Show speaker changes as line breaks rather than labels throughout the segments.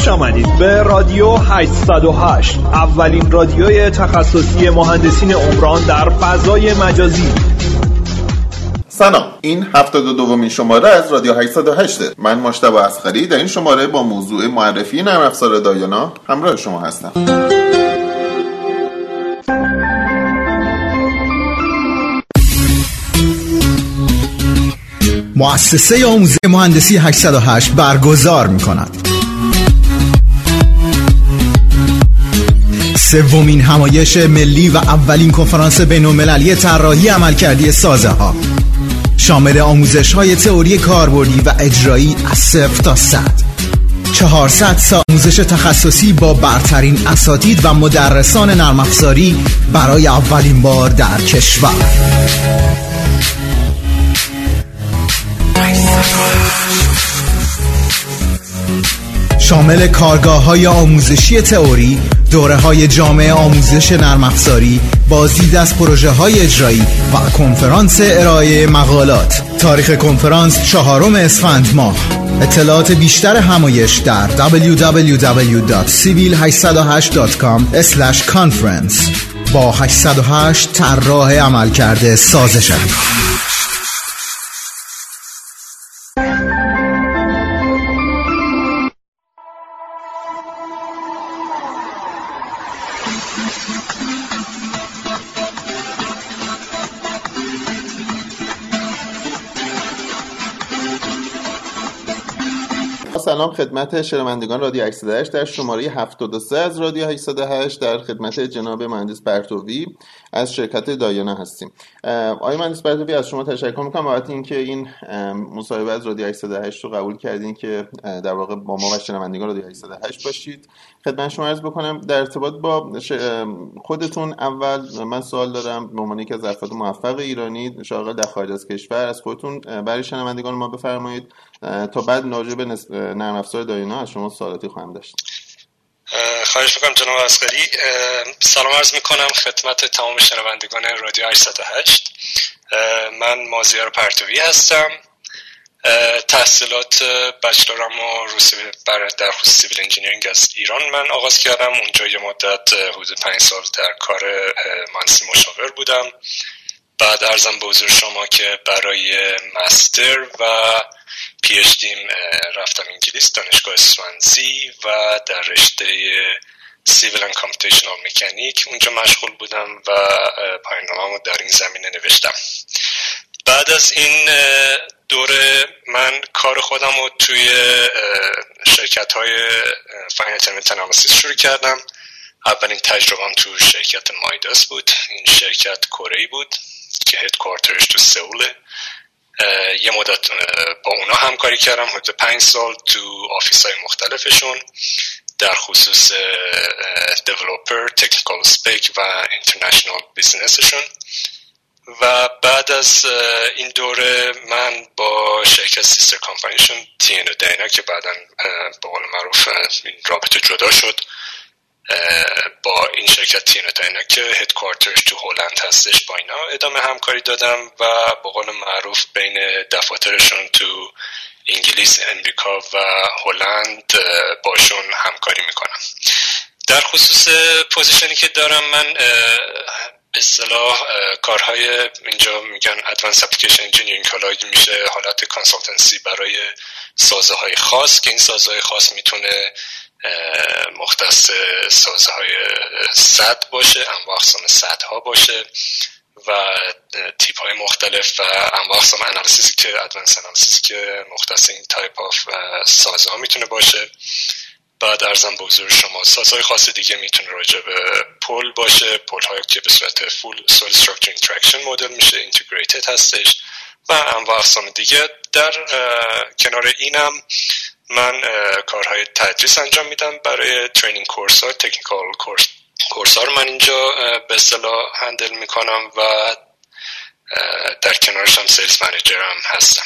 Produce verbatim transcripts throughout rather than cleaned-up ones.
خوش آمدید به رادیو هشتصد و هشت، اولین رادیوی تخصصی مهندسین عمران در فضای مجازی.
سلام، این هفتاد و دومین شماره از رادیو هشتصد و هشت. من مجتبی اصغری در این شماره با موضوع معرفی نرم افزار دایانا همراه شما هستم.
مؤسسه آموزش مهندسی هشتصد و هشت برگزار می‌کند سومین همایش ملی و اولین کنفرانس بین‌المللی طراحی عملکردی سازه‌ها، شامل آموزش‌های تئوری کاربردی و اجرایی از صفر تا صد. چهارصد ساعت آموزش تخصصی با برترین اساتید و مدرسان نرم افزاری برای اولین بار در کشور. شامل کارگاه‌های آموزشی تئوری، دوره‌های جامعه آموزش نرم افزاری، بازدید از پروژه‌های اجرایی و کنفرانس ارائه مقالات. تاریخ کنفرانس چهارم اسفند ماه. اطلاعات بیشتر همایش در دبلیو دبلیو دبلیو دات سیویل هشتصد و هشت دات کام اسلش کانفرنس. با هشتصد و هشت طراح عملکرد سازش.
سلام خدمت شنوندگان رادیو هشتصد و هشت. در شماره هفتاد و سه از رادیو هشتصد و هشت در خدمت جناب مهندس پرتوی از شرکت دایانا هستیم. آقای مهندس پرتوی، از شما تشکر میکنم بابت اینکه این مصاحبه از رادیو هشتصد و هشت رو قبول کردین که در واقع با ما و شنوندگان رادیو هشتصد و هشت باشید. خدمت شما عرض بکنم در ارتباط با خودتون، اول من سوال دارم به عنوان یکی از افراد موفق ایرانی شاغل در خارج از کشور، از خودتون برای شنوندگان ما بفرمایید تا بعد راجع به نرم افزار دایانا از شما سوالاتی خواهم داشت.
خواهش میکنم جناب اصغری. سلام عرض میکنم خدمت تمام شنوندگان رادیو هشتصد و هشت. من مازیار پرتوی هستم. تحصیلات بچلرمو در خصوص سیویل انجینیرینگ از ایران من آغاز کردم. اونجا یه مدت حدود پنج سال در کار مهندسی مشاور بودم. بعد عرضم به حضور شما که برای مستر و پی اچ دیم رفتم انگلیس، دانشگاه سوانزی، و در رشته سیویل اند کامپیوتیشنال مکانیک اونجا مشغول بودم و پایان‌نامه‌مو در این زمینه نوشتم. بعد از این دوره من کار خودم رو توی شرکت‌های فاینانشال انالیسیس شروع کردم. اولین تجربه‌ام تو شرکت مایداس بود. این شرکت کره‌ای بود که هدکوارترش تو سئوله. یه مدت با اونا همکاری کردم حدود پنج سال تو آفیس های مختلفشون در خصوص دیولوپر، تکنیکال اسپیک و اینترنشنال بیزنسشون. و بعد از این دوره من با شرکت سیستر کامپانیشون تی ان داینا که بعداً به قول معروف رابطه جدا شد، با این شرکت تی ان داینا که هدکوارترش تو هلند هستش با اینا ادامه همکاری دادم و به قول معروف بین دفاترشون تو انگلیس، امریکا و هلند باشون همکاری میکنم. در خصوص پوزیشنی که دارم من به اصطلاح کارهای اینجا میگن ادوانس اپلیکیشن انجینیرینگ، حالا میشه حالت کانسالتنسی برای سازه‌های خاص که این سازه‌های خاص میتونه مختص سازه‌های سد باشه، انواع اقسام سدها باشه و تیپ‌های مختلف و انواع اقسام انالیسیسی که ادوانس انالیسیسی که مختص این تایپ آف سازها میتونه باشه. بعد ارزم به حضور شما سازهای خاص دیگه میتونه راجع به پول باشه، پول‌هایی که به صورت فول سول استراکچر اینتراکشن مدل میشه، اینتگریتد هستش و انواع اقسام دیگه. در کنار اینم من کارهای تدریس انجام میدم برای ترینینگ کورس ها، تکنیکال کورس کورس ها رو من اینجا به اصطلاح هندل میکنم و در کنارش هم سیلز منیجر هم هستم.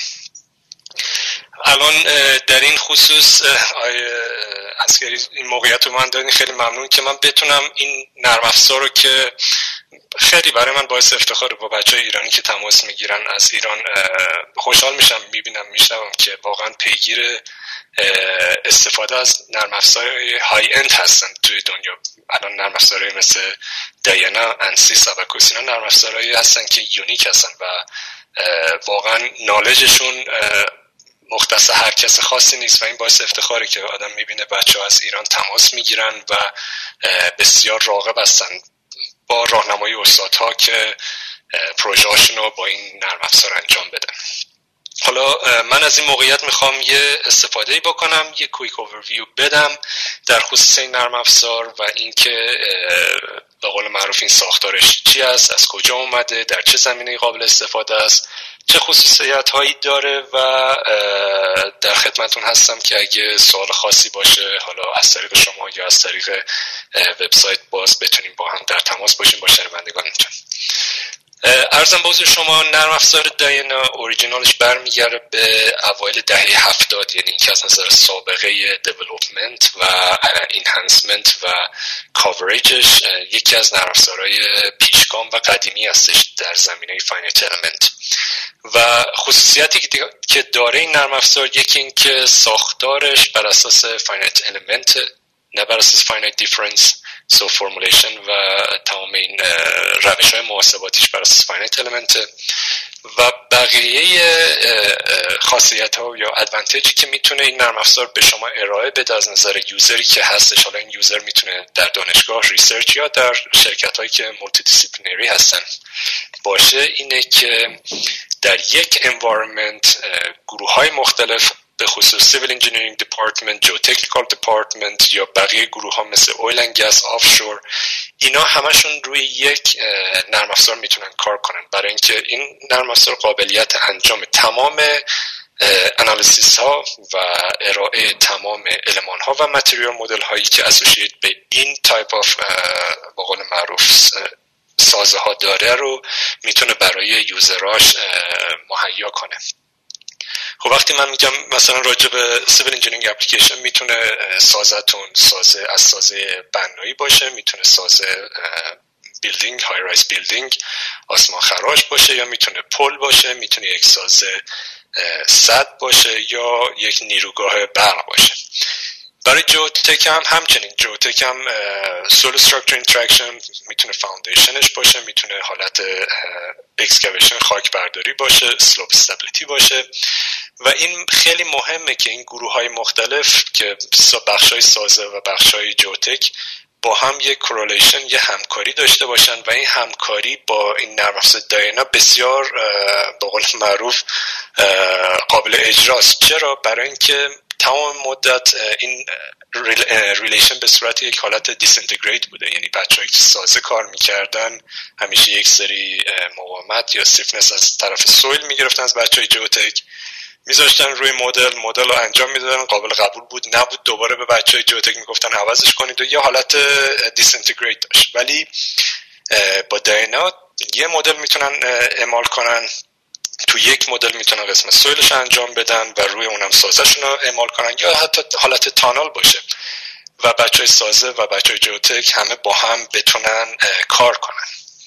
الان در این خصوص اصغری این موقعیت رو من دادین، خیلی ممنون که من بتونم این نرم افزار رو که خیلی برای من باعث افتخاره با بچهای ایرانی که تماس میگیرن از ایران خوشحال میشم میبینم میشنوم که واقعا پیگیر استفاده از نرم افزارهای های اند هستن توی دنیا. الان نرم افزارهای مثل دایانا، انسیس، اباکوس اینا نرم افزارهایی هستن که یونیک هستن و واقعا نالجشون مختص هر کس خاصی نیست و این باعث افتخاره که آدم میبینه بچه‌ها از ایران تماس میگیرن و بسیار راغب هستن با راهنمایی استادها که پروژه هاشون رو با این نرم افزار انجام بدن. حالا من از این موقعیت میخوام یه استفاده بکنم، یه کویک اوورویو بدم در خصوص این نرم افزار و اینکه به قول معروف این ساختارش چی است، از کجا اومده، در چه زمینه‌ای قابل استفاده است، چه خصوصیت‌هایی داره و در خدمتون هستم که اگه سوال خاصی باشه حالا از طریق شما یا از طریق وبسایت باز بتونیم با هم در تماس باشیم با شنوندگانتون. عرضم به حضور شما نرم افزار دایانا اوریجینالش برمیگرده به اوایل دهه هفتاد، یعنی اینکه از نظر سابقه دیولپمنت و اینهانسمنت و کاوریجش یکی از نرم افزارهای پیشگام و قدیمی هستش در زمینه فاینایت المنت. و خصوصیتی که داره این نرم افزار یکی این که ساختارش بر اساس فاینایت المنت نه بر اساس فاینایت دیفرنس، سو فرمولیشن و تمام این روش های محاسباتیش بر اساس فاینایت المنت و بقیه خاصیت ها یا ادوانتیجی که میتونه این نرم افزار به شما ارائه بده از نظر یوزری که هستش. حالا این یوزر میتونه در دانشگاه ریسرچ یا در شرکت هایی که مولتی دیسیپلینری هستن باشه، اینه که در یک انوایرمنت گروه های مختلف به خصوص سیویل انجینیرینگ دیپارتمنت، جیوتکنیکال دیپارتمنت یا بقیه گروه ها مثل اویل اند گاز، آفشور، اینا همشون روی یک نرم افزار میتونن کار کنن برای اینکه این نرم افزار قابلیت انجام تمام انالیسیس ها و ارائه تمام المان ها و متریال مدل هایی که اسوسییت به این تایپ آف به قول معروف سازه ها داره رو میتونه برای یوزراش مهیا کنه. خب وقتی من میگم مثلا راجع به سیویل انجینیرینگ اپلیکیشن میتونه سازتون سازه از سازه بنایی باشه، میتونه سازه بیلدینگ، های رایز بیلدینگ، آسمان خراش باشه، یا میتونه پل باشه، میتونه یک سازه سد باشه یا یک نیروگاه برق باشه. برای جیوتک هم همچنین، جیوتک هم سول استراکچر اینتراکشن میتونه فاوندیشنش باشه، میتونه حالت اکسکاویشن خاک برداری باشه، سلوپ استابیلیتی باشه و این خیلی مهمه که این گروه های مختلف که بخش های سازه و بخش های جیوتک با هم یک کورولیشن، یه همکاری داشته باشن و این همکاری با این نرم افزار دایانا بسیار به قول معروف قابل اجراست. چرا؟ برای اینکه تمام مدت این ریلیشن به صورت یک حالت دیسینتگریت بوده، یعنی بچه‌هایی که سازه کار میکردن همیشه یک سری مقاومت یا سیفنس از طرف سویل میگرفتن از بچه‌های جیوتک، میذاشتن روی مدل، مدل رو انجام میدادن، قابل قبول بود نبود، دوباره به بچه‌های جیوتک میگفتن عوضش کنید و یه حالت دیسینتگریت داشت. ولی با دایانا یه مدل میتونن اعمال کنن، تو یک مدل میتونن قسمت سویلش انجام بدن و روی اونم سازه‌شون رو اعمال کنن یا حتی حالت تانال باشه و بچهای سازه و بچهای جیوتک همه با هم بتونن کار کنن.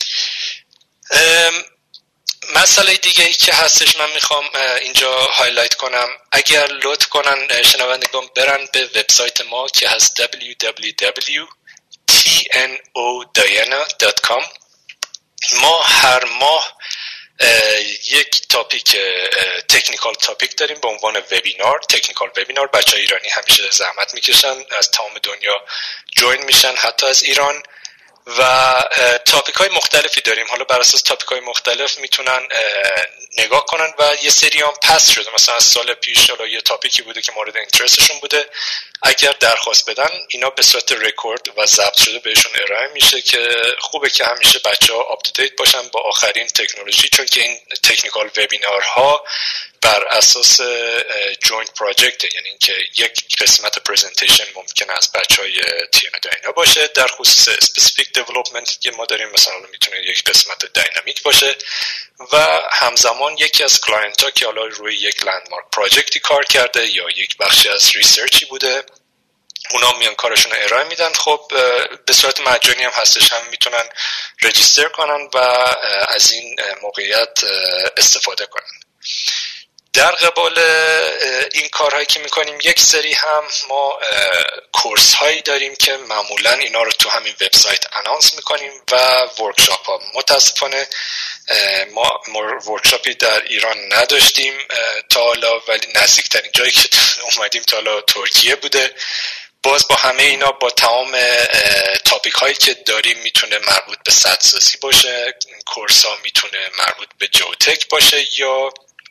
مسئله دیگه ای که هستش من میخوام اینجا هایلایت کنم، اگر لطف کنن شنوندگان برن به وبسایت ما که هست دبلیو دبلیو دبلیو دات تی ان او دایانا دات کام. ما هر ماه یک تاپیک تکنیکال تاپیک داریم به عنوان وبینار، تکنیکال وبینار. بچه ایرانی همیشه زحمت میکشن، از تمام دنیا جوین میشن، حتی از ایران، و تاپیک های مختلفی داریم. حالا بر اساس تاپیک های مختلف میتونن نگاه کنن و یه سری هم پس شده، مثلا از سال پیش حالا یه تاپیکی بوده که مورد اینترستشون بوده، اگر درخواست بدن اینا به صورت رکورد و ضبط شده بهشون ارائه میشه که خوبه که همیشه بچه‌ها آپ تو دیت باشن با آخرین تکنولوژی، چون که این تکنیکال وبینارها بر اساس جوینت پروژکت، یعنی اینکه یک قسمت پرزنتیشن ممکنه از بچهای تیم دایانا باشه در خصوص اسپسیفیک دیولپمنت که ما داریم، مثلا میتونه یک قسمت داینامیک باشه و همزمان یکی از کلاینت ها که حالا روی یک لندمارک پروژکتی کار کرده یا یک بخشی از ریسرچی بوده، اونا میان کارشون رو ارائه میدن. خب به صورت مجانی هم هستش، هم میتونن رجیستر کنن و از این موقعیت استفاده کنن. در قبال این کارهایی که میکنیم یک سری هم ما کورس هایی داریم که معمولا اینا رو تو همین وبسایت اناونس میکنیم و ورکشاپ ها. متاسفانه ما ورکشاپی در ایران نداشتیم تا حالا، ولی نزدیکترین جایی که اومدیم تا حالا ترکیه بوده. باز با همه اینا، با تمام تاپیک هایی که داریم، میتونه مربوط به سدسازی باشه، کورس ها میتونه مربوط به جیوتک باشه یا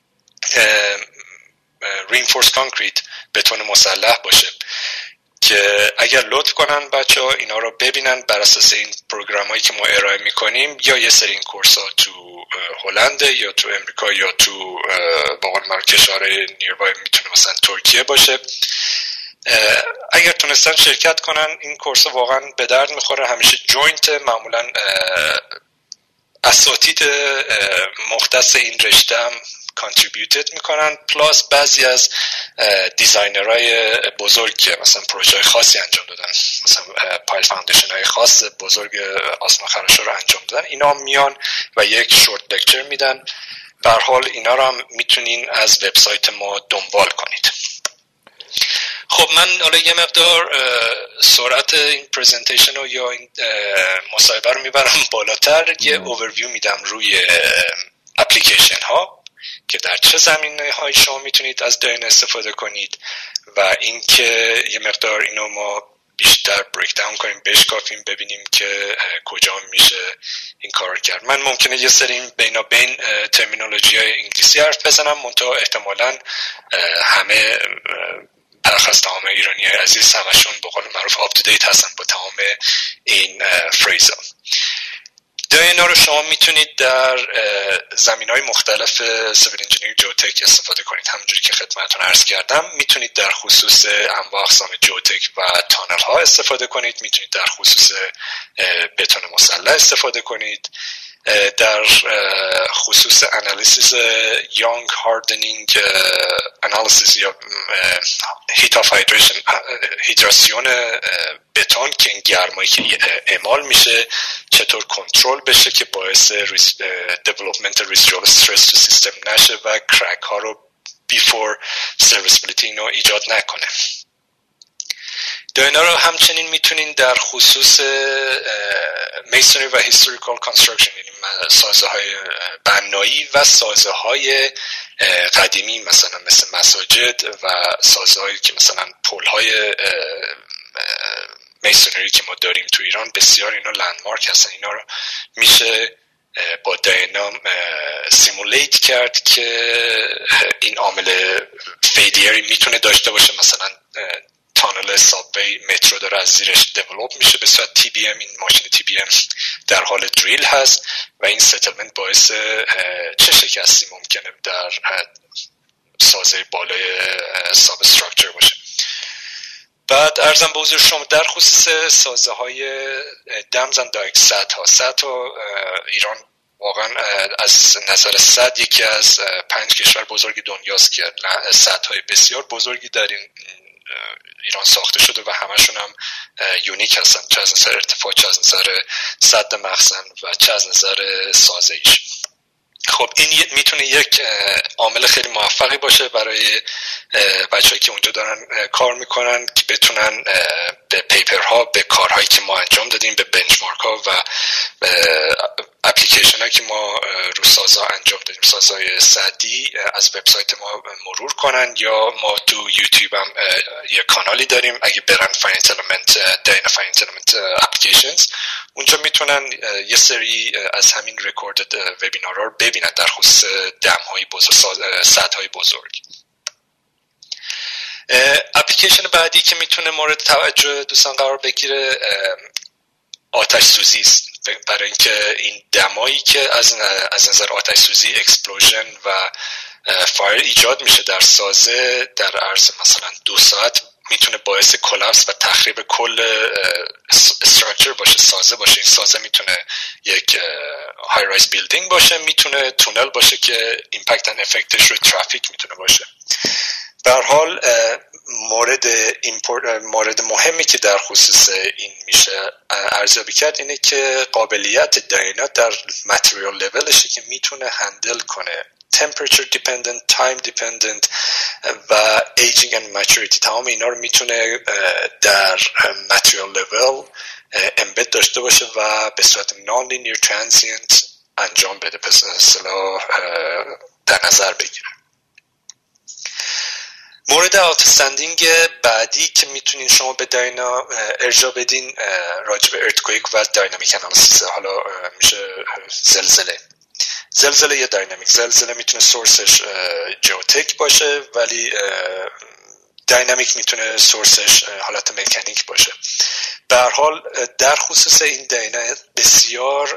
رینفورس کانکریت، بتون مسلح باشه، که اگر لطف کنن بچه ها اینا رو ببینن بر اساس این پروگرام هایی که ما ارائه میکنیم، یا یه سری این کورس ها تو هلند یا تو امریکا یا تو باقل مر کشورهای نیربای، میتونه مثلا ترکیه باشه. اگر تونستن شرکت کنن این کورس واقعا به درد میخوره. همیشه جوینت، معمولا اساتید مختص این رشته هم کانتریبیوتد میکنن، پلاس بعضی از دیزاینرهای بزرگ که مثلا پروژه خاصی انجام دادن، مثلا پایل فاندیشن های خاص بزرگ آسمان خراشا رو انجام دادن، اینا میان و یک شورت لکچر میدن. به هر حال اینا رو هم میتونین از وبسایت ما دنبال کنید. خب من حالا یه مقدار سرعت این پرزنتیشن رو یا این مصاحبه رو میبرم بالاتر، یه اوورویو میدم روی اپلیکیشن ها که در چه زمینه های شما میتونید از داینا استفاده کنید و اینکه یه مقدار اینو ما بیشتر بریک داون کنیم، بشکافیم، ببینیم که کجا میشه این کار کرد. من ممکنه یه سری بینابین ترمینولوژی های انگلیسی حرف بزنم، منتها احتمالاً همه برخلاف تمام ایرانی های عزیز همشون به قول معروف آپ تو دیت هستن با تمام این فریزا. داینا رو شما میتونید در زمینهای مختلف سیویل انجینیرینگ، جیوتک استفاده کنید. همونجوری که خدمتتون عرض کردم، میتونید در خصوص انواع اقسام جیوتک و تانل ها استفاده کنید، میتونید در خصوص بتون مسلح استفاده کنید، در خصوص انالیسیس یانگ هاردنینگ انالیسیس یا هیت آف هایدریشن، هیدراسیون بتون که این گرمایی که اعمال میشه چطور کنترل بشه که باعث دیولپمنت ریزیدوال استرس تو سیستم نشه و کرک ها رو بیفور سرویسیبیلیتی اینو ایجاد نکنه. داینا رو همچنین میتونین در خصوص میسونری و هیستوریکال کانستراکشن، یعنی سازه های بنایی و سازه های قدیمی مثلا مثل مساجد و سازه هایی که مثلا پل های میسونری که ما داریم تو ایران، بسیار اینا لندمارک هستن. اینا رو میشه با داینا سیمولیت کرد که این عامل فیلیری میتونه داشته باشه. مثلا تانل سابوی مترو داره از زیرش دیولپ میشه به صورت تی بی ام، این ماشین تی بی ام در حال دریل هست و این ستلمنت باعث چه شکستی ممکنه در سازه بالای ساب استراکچر باشه. بعد ارزم به حضور شما در خصوص سازه های دمز اند دایک، سد ها سد ها ایران واقعا از نظر سد یکی از پنج کشور بزرگ دنیاست که سد های بسیار بزرگی در این ایران ساخته شده و همشون هم یونیک هستن، چه از نظر ارتفاع، چه از نظر سد مخزن و چه از نظر سازه ایش. خب این میتونه یک عامل خیلی موفقی باشه برای بچه‌هایی که اونجا دارن کار میکنن که بتونن به پیپرها، به کارهایی که ما انجام دادیم، به بنچمارک ها و اپلیکیشن هایی که ما رو سازا انجام دادیم، سازای سدی، از وبسایت ما مرور کنن. یا ما تو یوتیوب هم یه کانالی داریم، اگه برن فایننس المنت، داینا فایننس المنت اپلیکیشنز، اونجا میتونن یه سری از همین رکوردد وبینارها رو ببینن در خصوص دم های بزرگ، سد های بزرگ. اپلیکیشن بعدی که میتونه مورد توجه دوستان قرار بگیره آتش سوزی است، برای اینکه این دمایی که از از نظر آتش سوزی، اکسپلوژن و فایر ایجاد میشه در سازه در عرض مثلا دو ساعت، میتونه باعث کلاپس و تخریب کل استراکچر باشه، سازه باشه. این سازه میتونه یک های رایز بیلدینگ باشه، میتونه تونل باشه که ایمپکت اند افکتش رو ترافیک میتونه باشه. به هر حال مورد مورد مهمی که در خصوص این میشه ارزیابی کرد اینه که قابلیت داینا در متریال لولشه که میتونه هندل کنه temperature dependent, time dependent و aging and maturity. تمام اینا رو میتونه در material level embed داشته باشه و به صورت non-linear transient انجام بده، پس اصطلاح در نظر بگیره. مورد آوتستندینگ بعدی که میتونین شما به داینا ارجاع بدین راجع به ارتکویک و داینامیک انالیسیس. حالا میشه زلزله. زلزله یا داینامیک. زلزله میتونه سورسش جیوتک باشه ولی داینامیک میتونه سورسش حالت مکانیک باشه. به هر حال در خصوص این داینا بسیار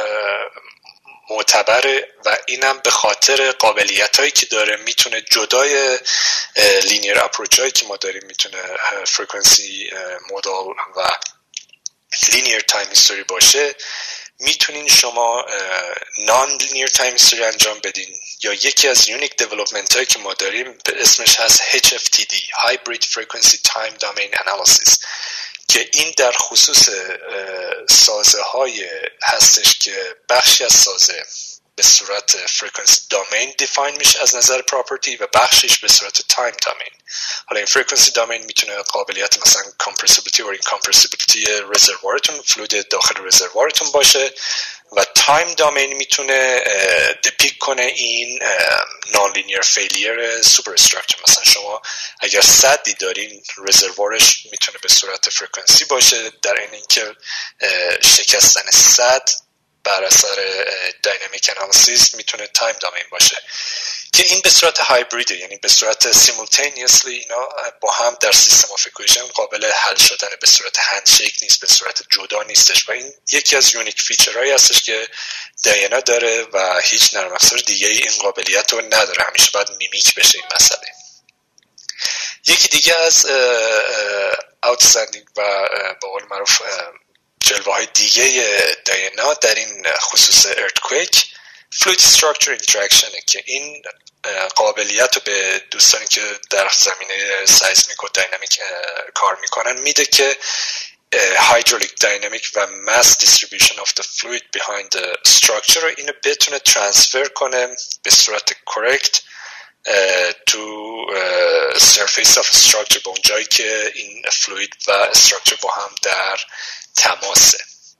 معتبره و اینم به خاطر قابلیت هایی که داره، میتونه جدای لینیر اپروچ هایی که ما داریم، میتونه فرکانسی مدل و لینیر تایم هیستوری باشه. میتونین شما نان لینیر تایم هیستوری انجام بدین یا یکی از یونیک دیولپمنت هایی که ما داریم به اسمش هست اچ اف تی دی Hybrid Frequency Time Domain Analysis که این در خصوص سازه های هستش که بخشی از سازه به صورت frequency domain define میشه از نظر property و بخشش به صورت time domain. حالا این frequency domain میتونه قابلیت مثلا compressibility و incompressibility رزروارتون، فلوید داخل رزروارتون باشه و time domain میتونه دپیک کنه این non-linear failure superstructure. مثلا شما اگر سدی دارین رزروارش میتونه به صورت فرکانسی باشه، در این اینکه شکستن سد بر اثر داینامیک انالیسیس میتونه تایم دامین باشه که این به صورت هایبریده، یعنی به صورت سیمولتینیسلی اینا با هم در سیستم اف ایکویشن قابل حل شدن، به صورت هندشیک نیست، به صورت جدا نیستش و این یکی از یونیک فیچرهایی هستش که داینا داره و هیچ نرم افزار دیگه این قابلیت رو نداره. همیشه باید میمیک بشه این مسئله. یکی دیگه از اوتستندینگ و به قول معروف جلوه های دیگه داینا در این خصوص ارتکویک فلوید استراکچر اینتراکشن که این قابلیت رو به دوستانی که در زمینه سایزمیک و داینامیک کار میکنن میده که hydraulic dynamic و mass distribution of the fluid behind the structure رو اینو بتونه ترانسفر کنه به صورت correct تو surface of structure به اونجایی که این فلوید و structure با هم در تماسه.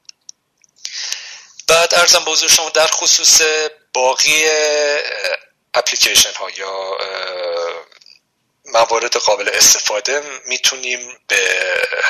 بعد ارزم به حضور شما در خصوص باقی اپلیکیشن ها یا موارد قابل استفاده میتونیم به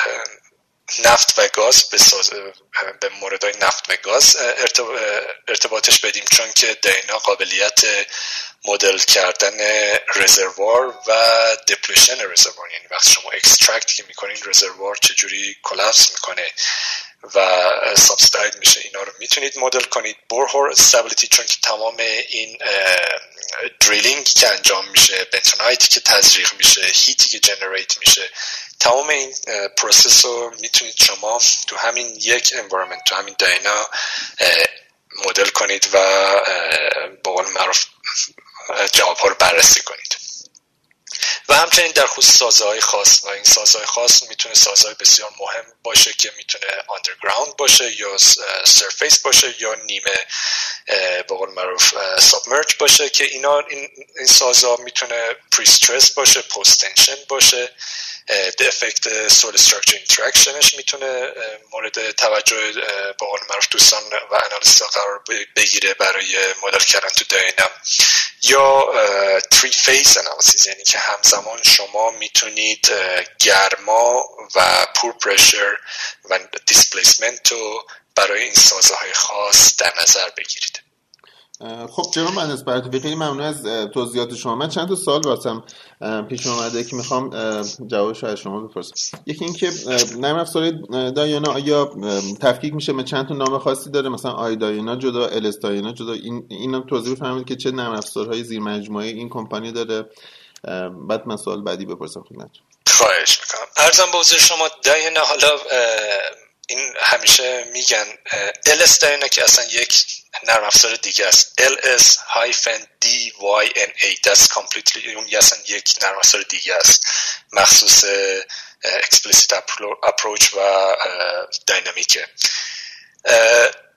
نفت و گاز بساز... به موردهای نفت و گاز ارتباطش بدیم، چون که داینا قابلیت مدل کردن رزروار و دپلیشن رزروار، یعنی وقتی شما اکسترکت که میکنین رزروار چجوری کلاپس میکنه و سابستاید میشه، اینا رو میتونید مدل کنید. بورهور استابیلیتی، چون که تمام این دریلینگ که انجام میشه، بنتونایتی که تزریق میشه، هیتی که جنریت میشه، تمام این پروسس رو میتونید شما تو همین یک انوایرمنت، تو همین داینا مدل کنید و با قول معروف جواب ها رو بررسی کنید. و همچنین در خصوص سازه‌های خاص، و این سازه‌های خاص میتونه سازه‌های بسیار مهم باشه که میتونه آندرگراوند باشه یا سرفیس باشه یا نیمه به قول معروف سابمرج باشه که اینا این, این سازها میتونه پری استرس باشه، پست تنشن باشه، the effect soil structure interactionش میتونه مورد توجه به قول معروف دوستان و انالیست‌ها قرار بگیره برای مدل کردن تو داینا، یا three phase analysis، یعنی که همزمان شما میتونید گرما و پور پرشر و دیسپلیسمنت رو برای این سازه‌های خاص در نظر بگیرید.
خب جناب مهندس پرتوی، خیلی ممنون از توضیحات شما. من چند تا سوال واسم پیش اومده که میخوام جوابش رو از شما بپرسم. یکی این که نرم افزار داینا آیا تفکیک میشه به چند تا نام خاصی داره، مثلا آی داینا جدا، ال اس داینا جدا؟ این اینو توضیح بفرمایید که چه نرم افزارهای زیر مجموعه این کمپانی داره، بعد من سوال بعدی بپرسم خدمتتون.
خواهش میکنم. عرضم به حضور شما داینا، حالا این همیشه میگن ال اس داینا که اصلا یک نرم افزار دیگه است، ال اس دی وای ان ای that's completely اون اصلا یک نرم افزار دیگه است مخصوص explicit approach و داینامیکه.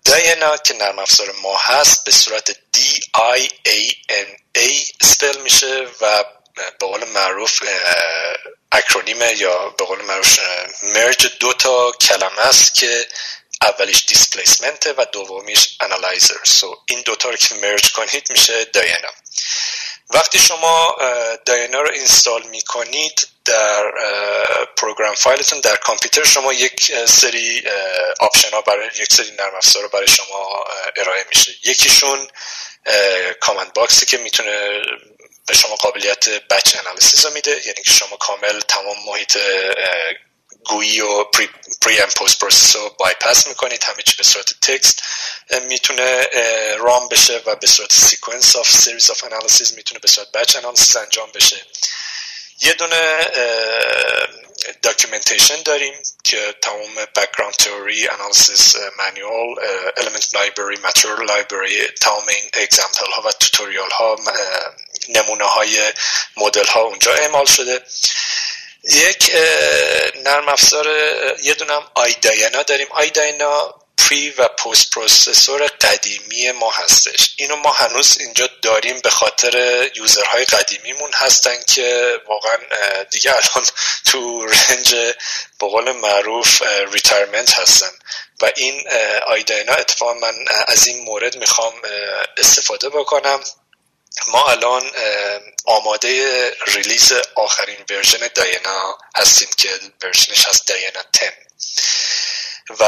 داینا که نرم افزار ما هست به صورت دی آی ای ان ای اسپل میشه و به قول معروف اکرونیم یا به قول معروف مرج دو تا کلمه است که اولیش دیسپلیسمنت و دومیش انالایزر. سو این دوتا رو که مرج کنید میشه داینا. وقتی شما داینا رو اینستال میکنید در پروگرام فایلتون در کامپیوتر شما یک سری آپشن ها برای یک سری نرم افزار رو برای شما ارائه میشه. یکیشون کامند باکسی که میتونه به شما قابلیت بچ انالیسیس رو میده، یعنی که شما کامل تمام محیط گویی و پری, پری ام پست پروسس رو بایپاس میکنید. همه چی به صورت تکست میتونه رام بشه و به صورت سیکونس آف سریز آف انالیسیس میتونه به صورت بچ انالیسیس انجام بشه. یه دونه داکیومنتیشن داریم که تمام بک‌گراند تئوری، انالیسیس مانیول، المنت لایبرری، ماتریال لایبرری، تمام این اگزمپل ها و توتوریال ها، نمونه های مدل ها اونجا اعمال شده. یک نرم افزار یه دونه هم آی داینا داریم. آی داینا پری و پست پروسسور قدیمی ما هستش. اینو ما هنوز اینجا داریم به خاطر یوزرهای قدیمیمون هستن که واقعا دیگه الان تو رنج به قول معروف ریتایرمنت هستن و این آی داینا اتفاقا من از این مورد میخوام استفاده بکنم. ما الان آماده ریلیز آخرین ورژن داینا هستیم که ورژنش هست داینا ده و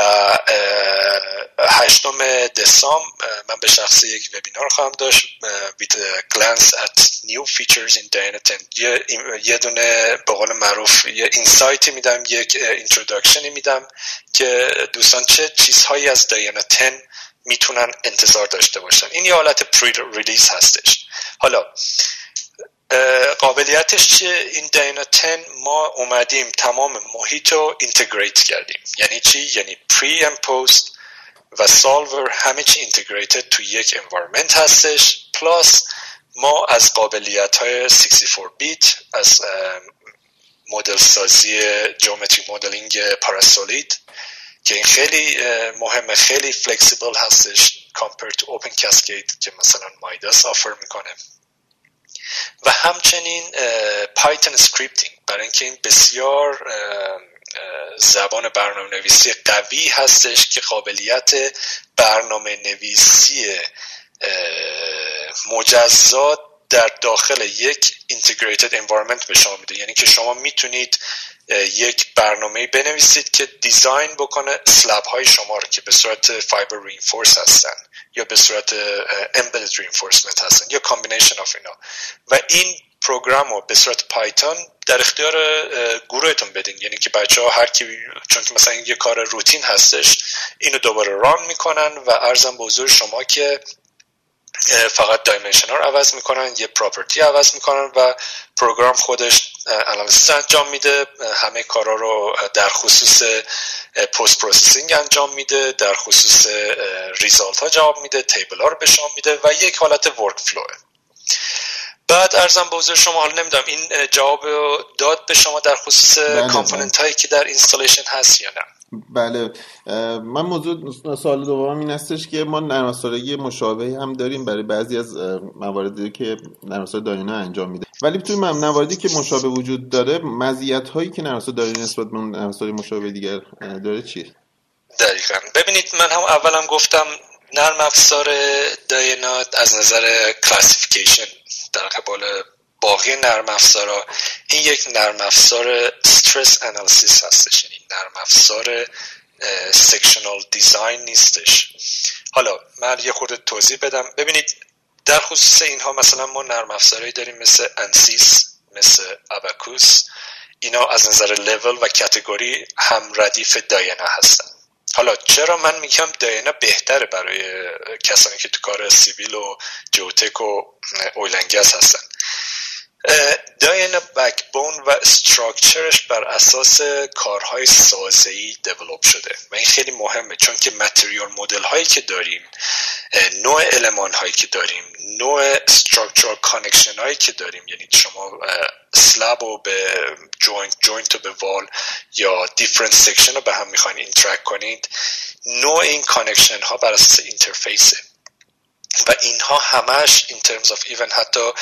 هشتم دسامبر من به شخصی یک وبینار خواهم داشت with a glance at new features in داینا ده. یه, یه دونه به قول معروف یه اینسایتی میدم، یک اینتروداکشنی میدم که دوستان چه چیزهایی از داینا ده میتونن انتظار داشته باشن. این یه حالت پری ریلیز هستش. حالا قابلیتش چیه؟ این داینا ده ما اومدیم تمام محیط رو اینتگریت کردیم. یعنی چی؟ یعنی پری ام پست و سالور همه چی اینتگریتد تو یک انوایرمنت هستش. پلاس ما از قابلیت های شصت و چهار بیت، از مدل سازی جیومتریک مدلینگ پاراسولید که این خیلی مهمه، خیلی فلکسیبل هستش compared to open cascade که مثلا مایداس آفر میکنه. و همچنین پایتون اسکریپتینگ، برای اینکه این بسیار زبان برنامه نویسی قوی هستش که قابلیت برنامه نویسی مجزا در داخل یک integrated environment به شما میده. یعنی که شما میتونید یک برنامه بنویسید که دیزاین بکنه اسلب های شما رو که به صورت فایبر رینفورس هستن یا به صورت embedded reinforcement هستن یا combination of اینا، و این پروگرام رو به صورت پایتون در اختیار گروهتون بدین. یعنی که بچه ها هر کی، چون که مثلا یه کار روتین هستش، اینو دوباره ران میکنن و عرضم به حضور شما که فقط دایمنشن ها رو عوض میکنن، یه پراپرتی عوض میکنن و پروگرام خودش انالیسیس انجام میده. همه کارا رو در خصوص پست پروسسینگ انجام میده، در خصوص ریزالت ها جواب میده، تیبل ها رو به شما میده و یک حالت ورک فلوه. بعد ارزم به حضور شما، حالا نمیدونم این جواب داد به شما در خصوص کامپوننت هایی که در اینستالیشن هست یا نه؟
بله. من موضوع سوال دوم این هستش که ما نرم افزارهای مشابهی هم داریم برای بعضی از مواردی که نرم افزار داینا انجام میده، ولی توی مواردی که مشابه وجود داره، مزیت هایی که نرم افزار داینا نسبت به نرم افزار مشابه دیگر داره چیه؟
دقیقاً. ببینید من هم اولم گفتم نرم افزار داینا از نظر کلاسیفیکیشن در قبال باقی نرم افزارها این یک نرم افزار استرس انالیسیس هستش، یعنی نرم افزار سکشنال دیزاین نیستش. حالا من یه خورده توضیح بدم. ببینید در خصوص اینها مثلا ما نرم افزارهایی داریم مثل انسیس، مثل اباکوس. اینا از نظر لول و کاتگوری هم ردیف داینا هستن. حالا چرا من میگم داینا بهتره برای کسانی که تو کار سیویل و جیوتک و اویل اند گاز هستن؟ داینا بکبون و استراکچرش بر اساس کارهای سازه‌ای دیولپ شده و این خیلی مهمه، چون که متریال مدل هایی که داریم، نوع المان هایی که داریم، نوع استراکچرال کانکشن هایی که داریم، یعنی شما سلاب رو به جوینت جوینت رو به وال یا دیفرنت سکشن رو به هم میخواین اینتراکت کنید، نوع این کانکشن ها بر اساس اینترفیسه و اینها همش in terms of even حتی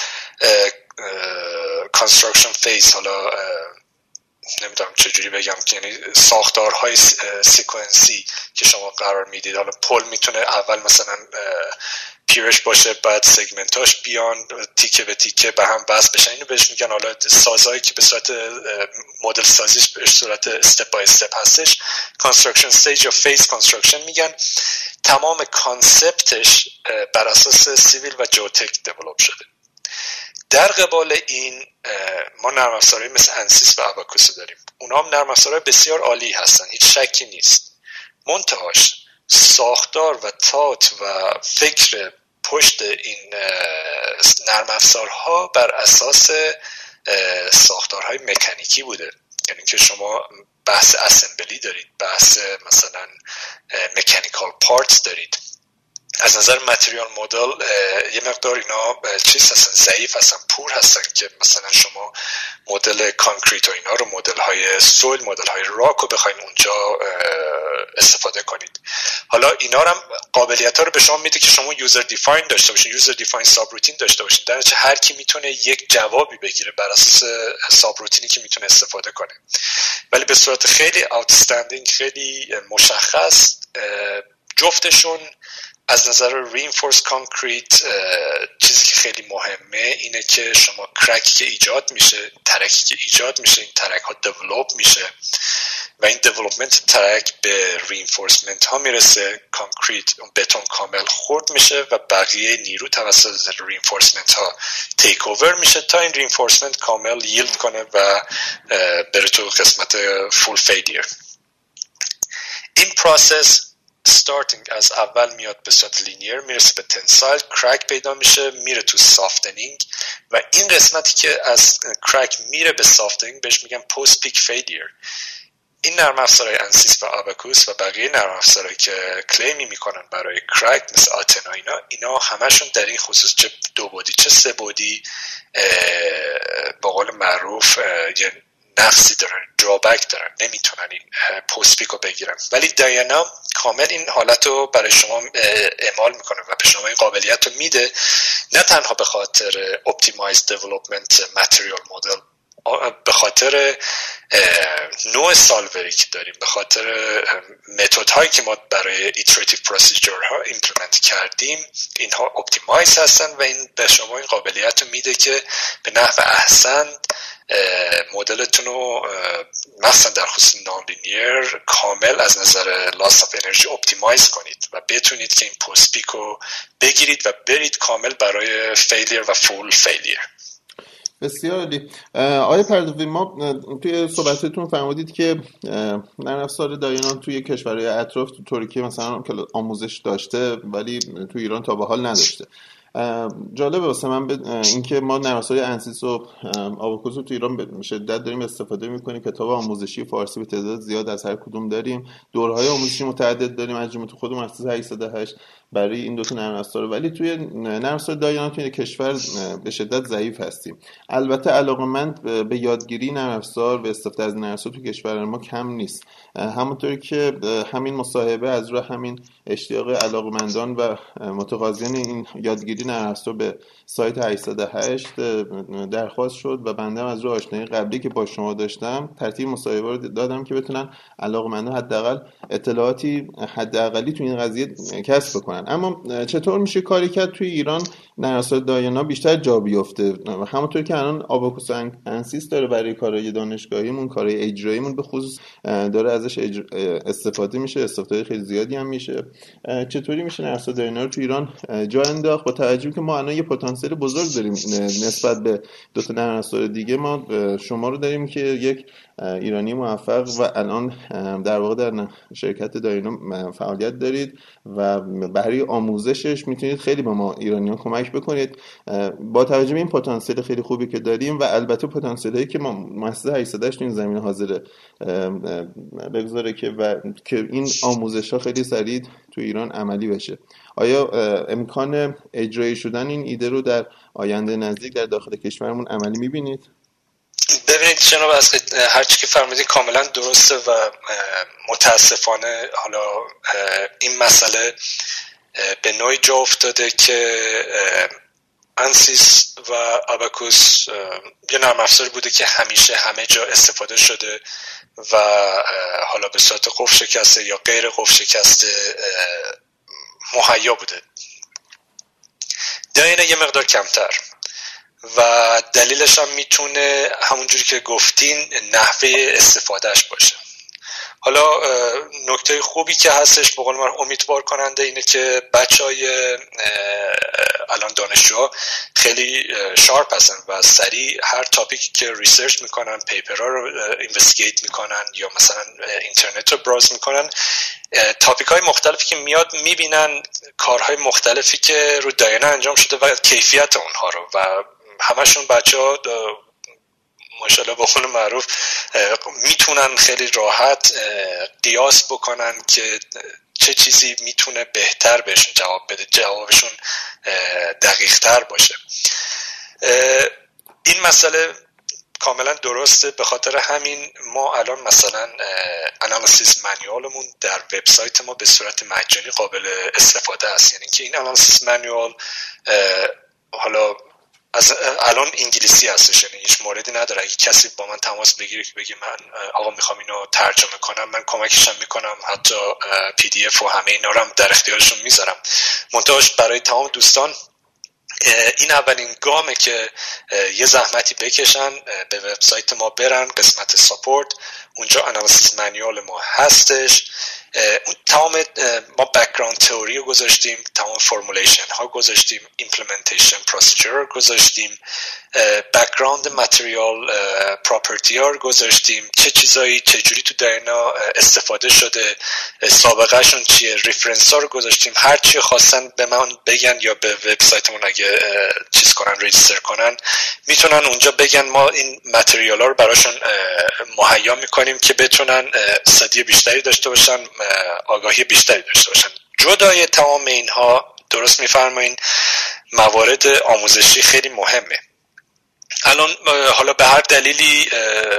construction phase، حالا نمیدونم چجوری بگم که یعنی ساختارهای سیکونسی که شما قرار میدید، حالا پل میتونه اول مثلا پیرش باشه، بعد سگمنتاش بیان تیکه به تیکه به هم وصل بشن، اینو بهش میگن حالا سازهایی که به صورت مدل سازیش به صورت استپ بای استپ هستش construction استیج یا فیز construction میگن. تمام کانسپتش بر اساس سیویل و جیوتک دیولپ شده. در قبال این ما نرم افزارهایی مثل انسیس و اباکوس داریم، اونا هم نرم افزارهای بسیار عالی هستن، هیچ شکی نیست. منتهاش ساختار و تات و فکر پشت این نرم افزارها بر اساس ساختارهای مکانیکی بوده، یعنی که شما بحث اسمبلی دارید، بحث مثلا مکانیکال پارتس دارید. از نظر متریال مدل یه مقدار اینا چیز هستن، ضعیف هستن، پور هستن که مثلا شما مدل کانکریت و اینا رو، مدل های سویل، مدل های راک رو بخواین اونجا استفاده کنید. حالا اینا هم قابلیت ها رو به شما میده که شما یوزر دیفاین داشته باشین، یوزر دیفاین ساب روتین داشته باشین، در نتیجه هر کی میتونه یک جوابی بگیره بر اساس ساب روتینی که میتونه استفاده کنه. ولی به صورت خیلی آوتستندینگ، خیلی مشخص، جفتشون از نظر رینفورس کانکریت چیزی که خیلی مهمه اینه که شما کرکی که ایجاد میشه، ترکی که ایجاد میشه، این ترک ها دیولوب میشه و این دیولوپمنت ترک به رینفورسمنت ها میرسه، کانکریت اون بتون کامل خورد میشه و بقیه نیرو توسط رینفورسمنت ها تیک اوور میشه تا این رینفورسمنت کامل ییلد کنه و بره تو قسمت فول فیلیر. این پروسس starting از اول میاد به صورت لینیر، میرسه به تنسایل، کرک پیدا میشه، میره تو سافتنینگ و این قسمتی که از کرک میره به سافتنینگ بهش میگن پست پیک فیلیر. این نرم افزارهای انسیس و اباکوس و بقیه نرم افزارهایی که کلیمی میکنن برای کرک مثل آتنا، اینا اینا همشون در این خصوص چه دو بودی چه سه بودی به قول معروف یه نقصی دارن، درابک دارن، نمیتونن این پست پیک رو بگیرن. ولی دایانا کامل این حالت رو برای شما اعمال میکنه و به شما این قابلیت رو میده، نه تنها به خاطر اپتیمایز دیولپمنت متریال مدل، به خاطر نوع سالوری که داریم، به خاطر متد هایی که ما برای ایتراتیو پروسیجر ها ایمپلمنت کردیم، اینها اپتیمایز هستن و این به شما این قابلیت رو میده که به نحو احسن مدلتون رو مثلا در خصوص نان لینیر کامل از نظر لاس آف انرژی اپتیمایز کنید و بتونید که این پست پیک رو بگیرید و برید کامل برای فیلیر و فول فیلیر.
بسیار عالی. آقای پردوی، ما توی صحبتتون فرمودید که نرم افزار دایانا توی کشورهای اطراف تو ترکیه مثلا آموزش داشته ولی تو ایران تا به حال نداشته. جالبه واسه من اینکه ما نرم افزار انسیس و اباکوس رو تو ایران به شدت داریم استفاده می‌کنیم، کتاب آموزشی فارسی به تعداد زیاد از هر کدوم داریم، دورهای آموزشی متعدد داریم از جمله تو خود مؤسسه هشتصد و هشت برای این دو تا نرم افزار، ولی توی نرم افزار دایانا توی کشور به شدت ضعیف هستیم. البته علاقه‌مند به یادگیری نرم افزار و استفاده از نرم افزار تو کشور ما کم نیست، همونطوری که همین مصاحبه از راه همین اشتیاق علاقه‌مندان و متقاضیان این یادگیری نرم افزار به سایت هشتصد و هشت درخواست شد و بنده از راه آشنایی قبلی که با شما داشتم ترتیب مصاحبه رو دادم که بتونن علاقه‌مندان حداقل اطلاعاتی حداقلی تو این قضیه کسب بکنن. اما چطور میشه کاری کرد توی ایران نرم افزار دایانا بیشتر جا بیفته؟ همونطور که الان اباکوس و انسیس داره برای کارهای دانشگاهیمون، کارهای اجراییمون به خصوص داره ازش استفاده میشه، استفاده خیلی زیادی هم میشه، چطوری میشه نرم افزار دایانا رو توی ایران جا انداخت با توجه که ما الان یه پتانسیل بزرگ داریم نسبت به دو تا نرم افزار دیگه؟ ما شما رو داریم که یک ایرانی موفق و الان در واقع در شرکت دایانا فعالیت دارید و برای آموزشش میتونید خیلی به ما ایرانیان کمک بکنید. با توجه به این پتانسیل خیلی خوبی که داریم و البته پتانسیلی که ما مؤسسه هشتصد و هشت این زمینه حاضر بگذاره که و که این آموزش‌ها خیلی سریع تو ایران عملی بشه، آیا امکان اجرای اجرایی شدن این ایده رو در آینده نزدیک در داخل کشورمون عملی میبینید؟
ببینید جناب از هر چی که فرمودید کاملا درسته و متاسفانه حالا این مسئله به نوعی جا افتاده که انسیس و اباکوس یه نرم افزاری بوده که همیشه همه جا استفاده شده و حالا به صورت قفل شکسته یا غیر قفل شکسته مهیا بوده. داینا یه مقدار کمتر و دلیلش هم میتونه همونجوری که گفتین نحوه استفادهش باشه. حالا نکته خوبی که هستش به قول من امیدوار کننده اینه که بچهای الان دانشجوها خیلی شارپ هستن و سریع هر تاپیکی که ریسرچ میکنن، پیپرها رو اینوستیگیت میکنن یا مثلا اینترنت رو براوز میکنن، تاپیک های مختلفی که میاد میبینن کارهای مختلفی که رو داینا انجام شده و کیفیت اونها رو و همشون بچه‌ها ماشاءالله به قول معروف میتونن خیلی راحت قیاس بکنن که چه چیزی میتونه بهتر بهشون جواب بده، جوابشون دقیق تر باشه. این مسئله کاملا درسته، به خاطر همین ما الان مثلا انالیسیس مانیوالمون در وبسایت ما به صورت مجانی قابل استفاده است. یعنی که این انالیسیس مانیوال حالا از الان انگلیسی هستش، یعنی هیچ موردی نداره اگه کسی با من تماس بگیره که بگه من آقا میخوام اینو ترجمه کنم، من کمکشم میکنم، حتی پی دی اف و همه اینا رو هم در اختیارشون میذارم. منتهاش برای تمام دوستان این اولین گامه که یه زحمتی بکشن، به وبسایت ما برن، قسمت ساپورت، اونجا انالیسیس مانیول ما هستش. تمام ما بک‌گراند تئوری رو گذاشتیم، تمام فرمولیشن ها گذاشتیم، ایمپلمنتیشن پروسیجر رو گذاشتیم، بک‌گراند متریال پراپرتی ها رو گذاشتیم، چه چیزایی چجوری تو داینا استفاده شده، سابقه شون چیه، ریفرنس ها رو گذاشتیم. هر چی خواستن به من بگن یا به وبسایتمون اگه چیز کنن، رجیستر کنن، میتونن اونجا بگن، ما این متریال ها رو براشون مهیا میکنیم که بتونن استادی بیشتری داشته باشن، آگاهی بیشتری داشته باشن. جدای تمام اینها درست میفرمایین موارد آموزشی خیلی مهمه. الان حالا به هر دلیلی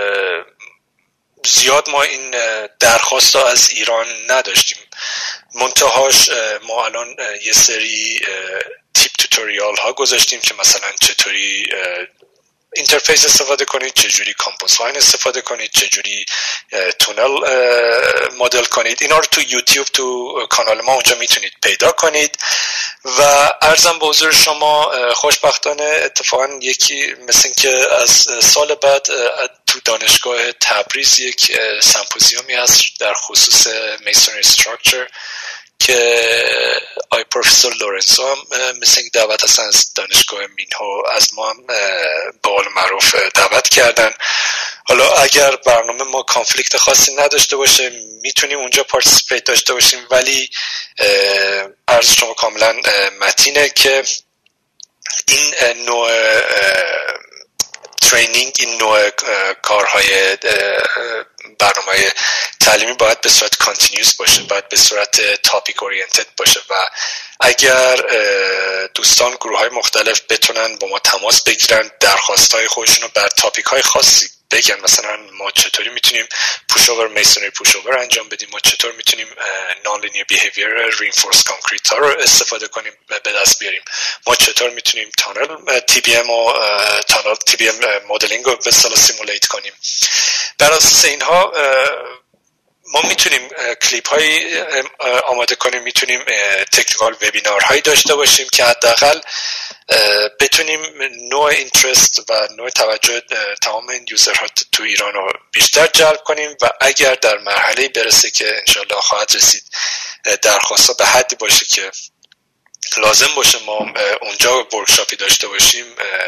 زیاد ما این درخواست ها از ایران نداشتیم، منتهاش ما الان یه سری تیپ توتوریال ها گذاشتیم که مثلا چطوری اینترفیس استفاده کنید، چجوری کامپوز لاین استفاده کنید، چجوری تونل مدل کنید. اینا رو تو یوتیوب تو کانال ما اونجا میتونید پیدا کنید. و عرضم به حضور شما خوشبختانه اتفاقا یکی مثل این که از سال بعد تو دانشگاه تبریز یک سمپوزیومی هست در خصوص میسونری استراکچر که آی پروفسور لورنزو هم مثل این دعوت هستن از دانشگاه مینهو، از ما هم به قول معروف دعوت کردن. حالا اگر برنامه ما کانفلیکت خاصی نداشته باشه میتونیم اونجا پارتیسیپیت داشته باشیم، ولی عرض شما کاملا متینه که این نوع ترینینگ، این نوع کارهای برنامه تعلیمی باید به صورت کانتینیوس باشه، باید به صورت تاپیک اورینتد باشه و اگر دوستان گروه های مختلف بتونن با ما تماس بگیرن، درخواست های خودشون رو بر تاپیک های خاصی بگن، مثلا ما چطوری میتونیم پوش اوور میسونری پوش اوور انجام بدیم، ما چطور میتونیم نان لینیر بیهیویر رینفورس کانکریت ها رو استفاده کنیم به دست بیاریم، ما چطور میتونیم تانل تی بی ام و تانل تی بی ام مدلینگ رو به اصطلاح سیمولیت کنیم. بر اساس اینها ما میتونیم کلیپ هایی آماده کنیم، میتونیم تکنیکال وبینار هایی داشته باشیم که حداقل بتونیم نوع اینترست و نوع توجه تمام این یوزرها تو ایران رو بیشتر جلب کنیم و اگر در مرحله برسه که انشالله خواهد رسید، درخواست به حدی باشه که لازم باشه ما اونجا ورکشاپی داشته باشیم،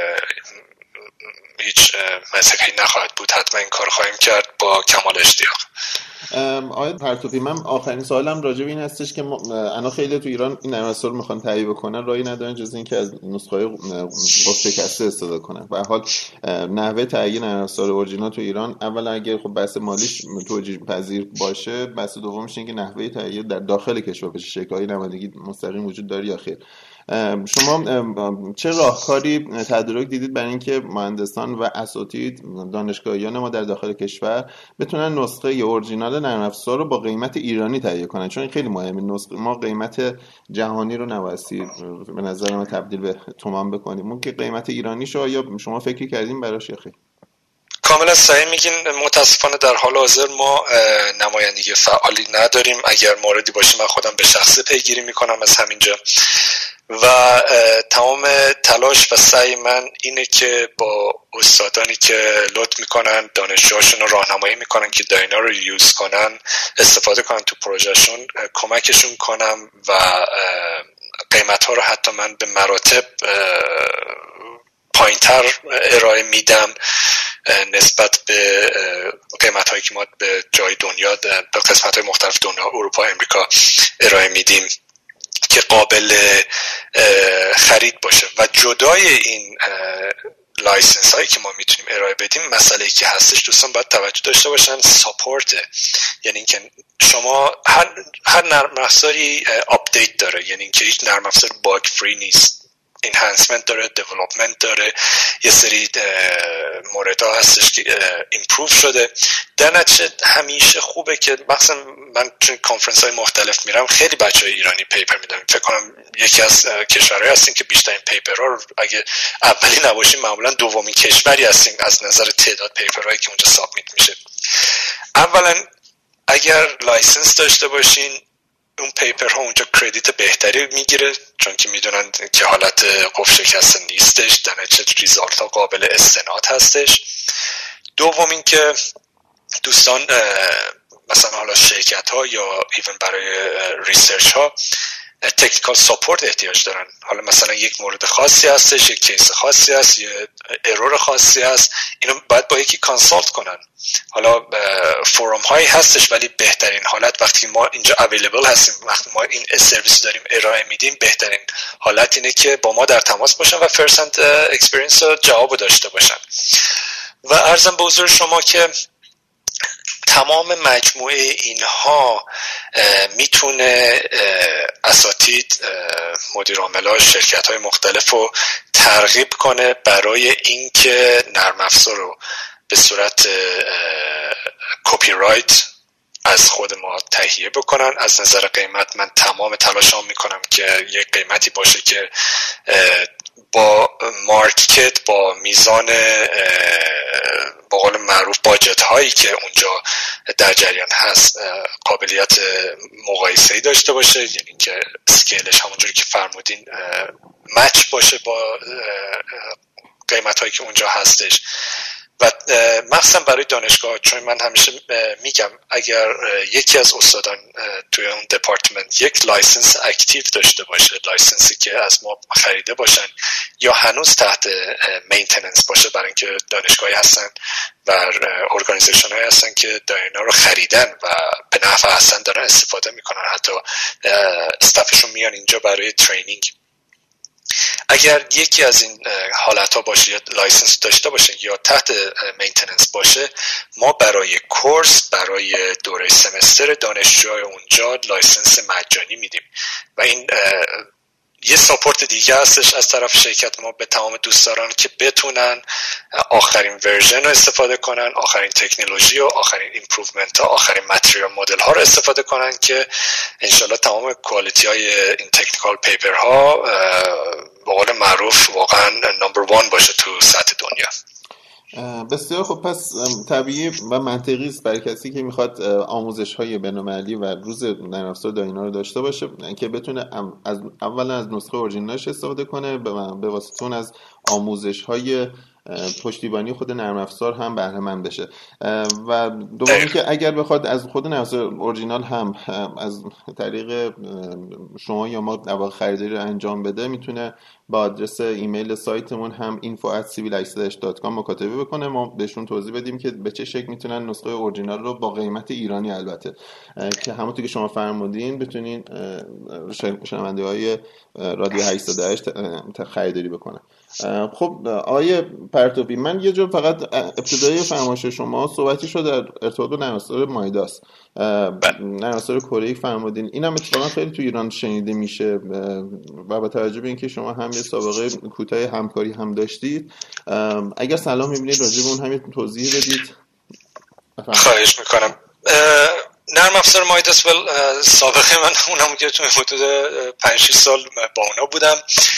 هیچ مسئله نخواهد بود، حتما این کار خواهیم کرد با کمال اشتیاق.
آقای پرتوی، من آخرین سوالم راجع به این هستش که انا خیلی تو ایران این نرم افزار رو میخوان تهیه بکنن، راهی ندارن جز این که از نسخه‌های قفل شکسته استفاده کنن. به هر حال نحوه تهیه نرم افزار اورجینال تو ایران، اولا اگه خب بحث مالیش توجیه پذیر باشه، بحث دومش اینه که نحوه تهیه در داخل کشور بشه، شکل‌های نمایندگی مستقیم وجود داره یا خیر. شما چه راهکاری تدارک دیدید برای اینکه مهندسان و اساتید دانشگاهیان ما در داخل کشور بتونن نسخه اورجینال نرم افزار رو با قیمت ایرانی تهیه کنن؟ چون خیلی مهمه، نسخه ما قیمت جهانی رو نباید به نظر من تبدیل به تومان بکنیم. اون که قیمت ایرانی شو، یا شما فکری کردین براش یا خیر؟
کاملا صحیح میگین. متاسفانه در حال حاضر ما نمایندگی فعالی نداریم. اگر موردی باشه من خودم به شخصه پیگیری میکنم از همینجا و تمام تلاش و سعی من اینه که با استادانی که لطف میکنن دانشجوهاشون رو راهنمایی میکنن که داینا رو یوز کنن، استفاده کنن تو پروژهشون، کمکشون کنم و قیمت ها رو حتی من به مراتب پایینتر ارائه میدم نسبت به قیمت هایی که ما به جای دنیا به قسمت های مختلف دنیا، اروپا، امریکا ارائه میدیم که قابل خرید باشه. و جدای این لایسنس هایی که ما میتونیم ارائه بدیم، مسئله که هستش دوستان باید توجه داشته باشن، ساپورته. یعنی اینکه شما هر هر نرم افزاری آپدیت داره، یعنی اینکه هیچ نرم افزار باگ فری نیست، انهانسمنت داره، دیولپمنت داره، یه سری موردها هستش که ایمپروو شده. در نتیجه همیشه خوبه که مثلا من تو کانفرنس های مختلف میرم، خیلی بچهای ایرانی پیپر میدم. فکر کنم یکی از کشورهای هستیم که بیشترین پیپرها رو، اگه اولی نباشیم معمولا دومین کشوری هستیم از نظر تعداد پیپرهایی که اونجا سابمیت میشه. اولا اگر لایسنس داشته باشین، اون پیپر ها اونجا کردیت بهتری میگیره، چون که میدونن که حالت قفل شکسته نیستش، در نتیجه ریزالت ها قابل استناد هستش. دوم این که دوستان مثلا حالا شرکت ها یا ایون برای ریسرچ ها تکنیکال ساپورت احتیاج دارن. حالا مثلا یک مورد خاصی هستش، یک کیس خاصی هست، یه ارور خاصی هست، اینو باید با یکی کانسالت کنن. حالا فورم هایی هستش، ولی بهترین حالت وقتی ما اینجا اویلیبل هستیم، وقتی ما این سرویس داریم ارائه میدیم، بهترین حالت اینه که با ما در تماس باشن و فرست اکسپریانس رو جواب داشته باشن. و عرضم به حضور شما که تمام مجموعه اینها میتونه اساتید، مدیر عامل‌ها، شرکت‌های مختلف رو ترغیب کنه برای اینکه نرم افزار رو به صورت کپی رایت از خود ما تهیه بکنن. از نظر قیمت من تمام تلاشام میکنم که یک قیمتی باشه که با مارکت، با میزان با قول معروف باجت هایی که اونجا در جریان هست قابلیت مقایسه‌ای داشته باشه، یعنی که اسکیلش همونجوری که فرمودین مچ باشه با قیمت هایی که اونجا هستش. و مخصوصا برای دانشگاه، چون من همیشه میگم اگر یکی از استادان توی اون دپارتمنت یک لایسنس اکتیو داشته باشه، لایسنسی که از ما خریده باشن یا هنوز تحت مینتیننس باشه، برای اینکه دانشگاهی هستن و ارگانیزیشن هایی هستن که داینا رو خریدن و به نفع هستن دارن استفاده میکنن، حتی استافشون میان اینجا برای ترینینگ. اگر یکی از این حالت ها باشه یا لایسنس داشته باشه یا تحت مینتیننس باشه، ما برای کورس، برای دوره سمستر دانشجوهای اونجا لایسنس مجانی میدیم. و این یه ساپورت دیگه هستش از طرف شرکت ما به تمام دوستداران که بتونن آخرین ورژن رو استفاده کنن، آخرین تکنولوژی و آخرین ایمپروومنت ها، آخرین متریال مدل ها رو استفاده کنن که انشالله تمام کوالیتی های این تکنیکال پیپر ها به قول معروف واقعا نمبر وان باشه تو سطح دنیا.
بسیار خب. پس طبیعی و منطقی است برای کسی که میخواد آموزش‌های بین‌المللی و روز نرم افزار داینا رو داشته باشه که بتونه از اولا از نسخه اورجینالش استفاده کنه، به واسطه اون از آموزش‌های پشتیبانی خود نرم افزار هم بهره مند بشه. و دومی که اگر بخواد از خود نرم افزار اورجینال هم از طریق شما یا ما در واقع خریداری رو انجام بده، میتونه با آدرس ایمیل سایتمون هم اینفو ات سیویل هشتصد و هشت دات کام مکاتبه بکنه، ما بهشون توضیح بدیم که به چه شکل میتونن نسخه اورجینال رو با قیمت ایرانی البته که همونطور که شما فرمودین بتونین شنونده های رادیو هشتصد و هشت خریداری بکنن. خب آقای پرتوی، من یه جور فقط ابتدای فرمایش شما صحبتی شد در ارتباط با نرم افزار مایداس، نرم افزار کره فرمودین، این هم اتفاقا خیلی تو ایران شنیده میشه و با توجه به اینکه شما هم یه سابقه کوتاه همکاری هم داشتید، اگر سلام میبینید راجع به اون هم توضیح بدید.
خواهش میکنم. نرم افزار مایداس ول سابقه من اونم که تو حدود پنج شش سال با اونا بودم.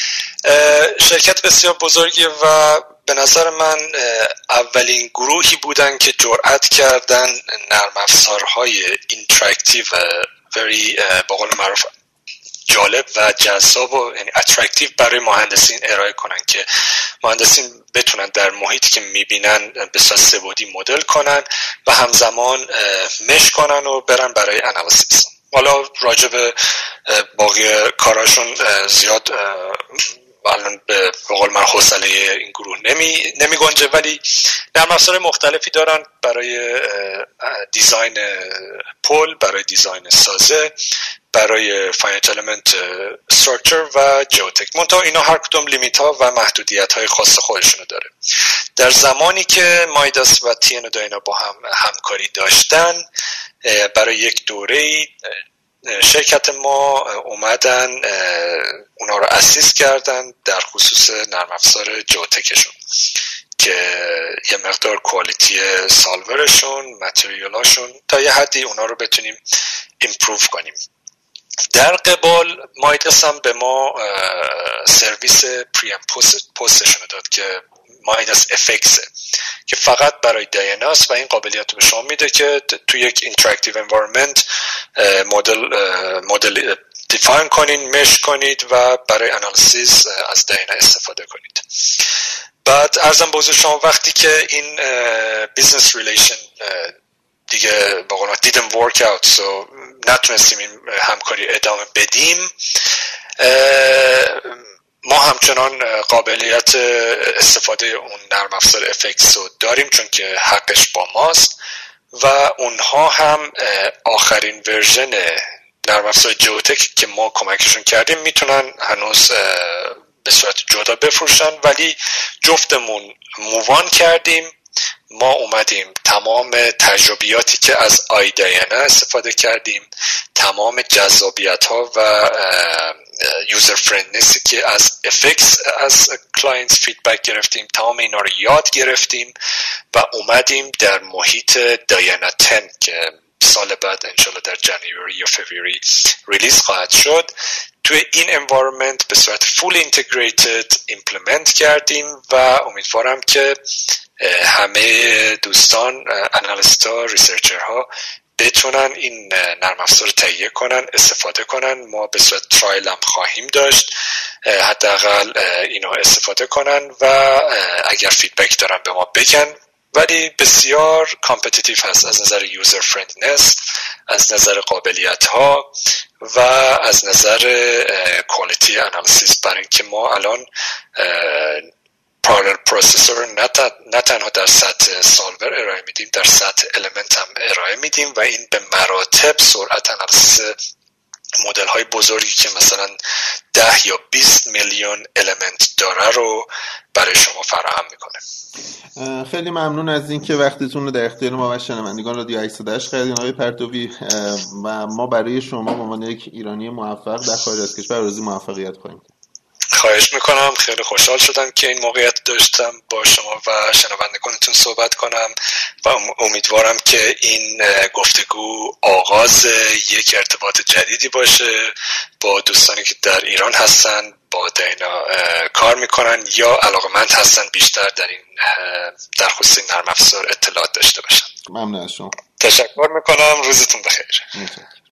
شرکت بسیار بزرگی و به نظر من اولین گروهی بودن که جرأت کردن نرم افزارهای اینتراکتیو very به قول معروف جالب و جذاب و یعنی اترکتیو برای مهندسین ارائه کنن که مهندسین بتونن در محیطی که میبینن به صورت سه‌بعدی مدل کنن و همزمان مش کنن و برن برای انالیسیس. حالا راجع به باقی کاراشون زیاد الان به قول من حوصله این گروه نمی نمی گنجه، ولی نرم افزار مختلفی دارن برای دیزاین پل، برای دیزاین سازه، برای فاینانشال المنت استراکچر و جیوتک. منتها اینا هر کدوم لیمیت ها و محدودیت های خاص خودشونو داره. در زمانی که مایداس و تی ان و داینا با هم همکاری داشتن، برای یک دوره‌ای شرکت ما اومدن اونا رو اسیس کردن در خصوص نرم افزار جیوتکشون که یه مقدار کوالیتی سالورشون، متریالاشون تا یه حدی اونا رو بتونیم ایمپروو کنیم. در قبال مایداس هم به ما سرویس پری ام پستشون رو داد که مایداس اف ایکس که فقط برای دایناست و این قابلیت رو به شما میده که توی یک اینتراکتیو انوایرمنت مدل مدل دیفاین کنین، مش کنید و برای انالیسیس از داینا استفاده کنید. بعد عرضم به حضور شما وقتی که این بیزنس ریلیشن دیگه با قول دیدن ورک اوت، سو نتونستیم این همکاری ادامه بدیم، ما همچنان قابلیت استفاده اون نرم افزار اف ایکس رو داریم چون که حقش با ماست و اونها هم آخرین ورژن نرم افزار جیوتک که ما کمکشون کردیم میتونن هنوز به صورت جدا بفروشن، ولی جفتمون مووان کردیم. ما اومدیم تمام تجربیاتی که از آیداینا استفاده کردیم، تمام جذابیت ها و یوزر فرندنسی که از اف ایکس از کلاینتس فیدبک گرفتیم، تمام اینا رو یاد گرفتیم و اومدیم در محیط داینا ده که سال بعد انشالله در جنوری یا فوریه ریلیز خواهد شد، توی این انوایرمنت به صورت فول اینتگریتد ایمپلمنت کردیم و امیدوارم که همه دوستان انالیست ها، ریسرچر ها بتونن این نرم افزار رو تهیه کنن، استفاده کنن. ما به صورت ترایل هم خواهیم داشت، حداقل اینو استفاده کنن و اگر فیدبک دارن به ما بگن. ولی بسیار کامپتیتیو هست از نظر یوزر فرندنس، از نظر قابلیت ها و از نظر کوالیتی انالیسیس، برای اینکه ما الان پارالل پروسسور نه تنها در سطح سالور ارائه میدیم، در سطح المنت هم ارائه میدیم و این به مراتب سرعت انالیسیس مدل های بزرگی که مثلا ده یا بیست میلیون المنت داره رو برای شما فراهم میکنه.
خیلی ممنون از این که وقتتون رو در اختیار ما و شنوندگان رادیو هشتصد و هشت کردین آقای پرتوی و ما برای شما به عنوان یک ایرانی موفق در خارج از کشور آرزوی موفقیت خواهیم.
خواهش میکنم. خیلی خوشحال شدم که این موقعیت داشتم با شما و شنوندگانتون صحبت کنم و امیدوارم که این گفتگو آغاز یک ارتباط جدیدی باشه با دوستانی که در ایران هستن، با داینا کار میکنن یا علاقمند هستن بیشتر در این در خصوص نرم افزار اطلاعات داشته باشن.
ممنون از شما.
تشکر میکنم. روزتون بخیر.